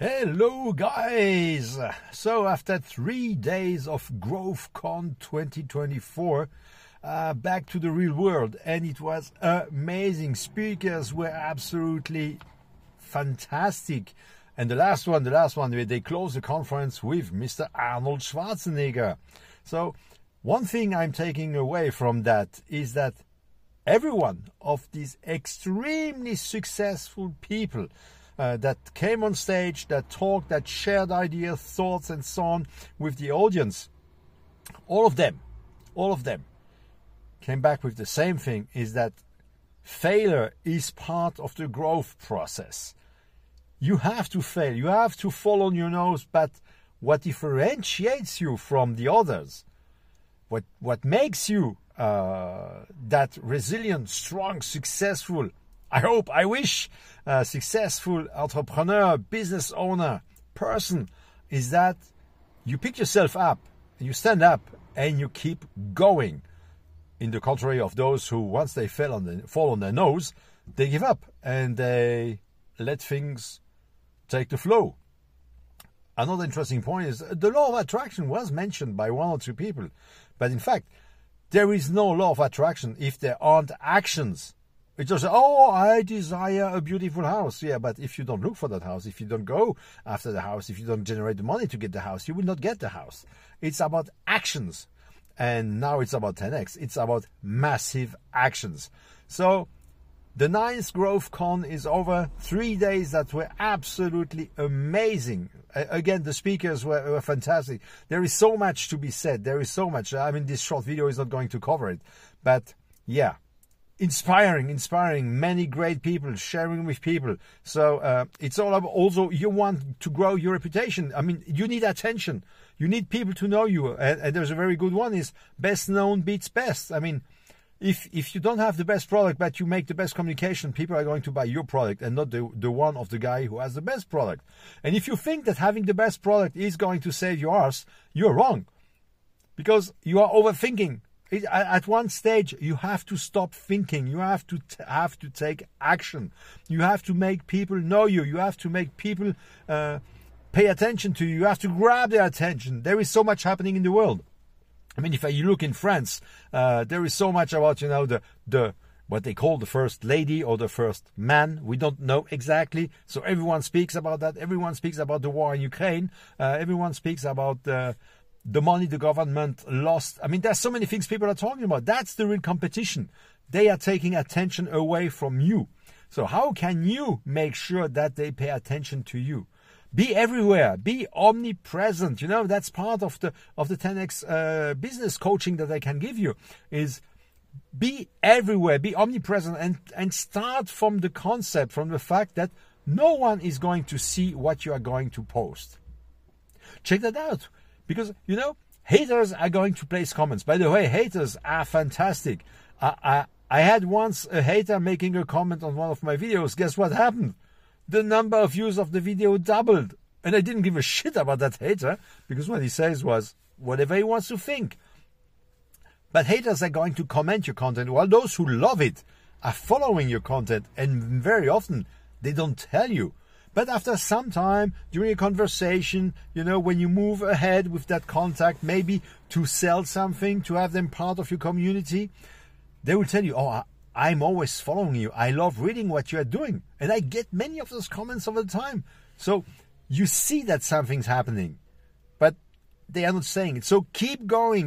Hello guys! So after 3 days of GrowthCon 2024, back to the real world, and it was amazing. Speakers were absolutely fantastic. And the last one, they closed the conference with Mr. Arnold Schwarzenegger. So one thing I'm taking away from that is that every one of these extremely successful people that came on stage, that talked, that shared ideas, thoughts, and so on with the audience, all of them came back with the same thing, is that failure is part of the growth process. You have to fail, you have to fall on your nose, but what differentiates you from the others, what makes you that resilient, strong, successful, I wish, successful entrepreneur, business owner, person, is that you pick yourself up, you stand up, and you keep going. In the contrary of those who, once they fall on their nose, they give up and they let things take the flow. Another interesting point is the law of attraction was mentioned by one or two people, but in fact, there is no law of attraction if there aren't actions. It's just, oh, I desire a beautiful house. Yeah, but if you don't look for that house, if you don't go after the house, if you don't generate the money to get the house, you will not get the house. It's about actions. And now it's about 10x. It's about massive actions. So the 9th GrowthCon is over. 3 days that were absolutely amazing. Again, the speakers were fantastic. There is so much to be said. There is so much. I mean, this short video is not going to cover it. But yeah. Inspiring, many great people, sharing with people. So it's all about, also, you want to grow your reputation. I mean, you need attention. You need people to know you. And there's a very good one, is best known beats best. I mean, if you don't have the best product, but you make the best communication, people are going to buy your product and not the one of the guy who has the best product. And if you think that having the best product is going to save your arse, you're wrong. Because you are overthinking. At one stage, you have to stop thinking. You have to take action. You have to make people know you. You have to make people pay attention to you. You have to grab their attention. There is so much happening in the world. I mean, if you look in France, there is so much about, the what they call the first lady or the first man. We don't know exactly. So everyone speaks about that. Everyone speaks about the war in Ukraine. Everyone speaks about the money the government lost. I mean, there's so many things people are talking about. That's the real competition. They are taking attention away from you. So how can you make sure that they pay attention to you? Be everywhere. Be omnipresent. That's part of the 10x business coaching that I can give you, is be everywhere, be omnipresent, and start from the concept, from the fact that no one is going to see what you are going to post. Check that out. Because, haters are going to place comments. By the way, haters are fantastic. I had once a hater making a comment on one of my videos. Guess what happened? The number of views of the video doubled. And I didn't give a shit about that hater, because what he says was whatever he wants to think. But haters are going to comment your content, while those who love it are following your content. And very often, they don't tell you. But after some time, during a conversation, when you move ahead with that contact, maybe to sell something, to have them part of your community, they will tell you, oh, I'm always following you. I love reading what you are doing. And I get many of those comments all the time. So you see that something's happening, but they are not saying it. So keep going,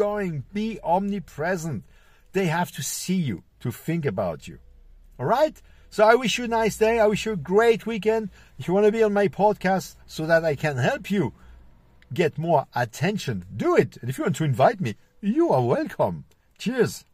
be omnipresent. They have to see you, to think about you. All right? So I wish you a nice day. I wish you a great weekend. If you want to be on my podcast so that I can help you get more attention, do it. And if you want to invite me, you are welcome. Cheers.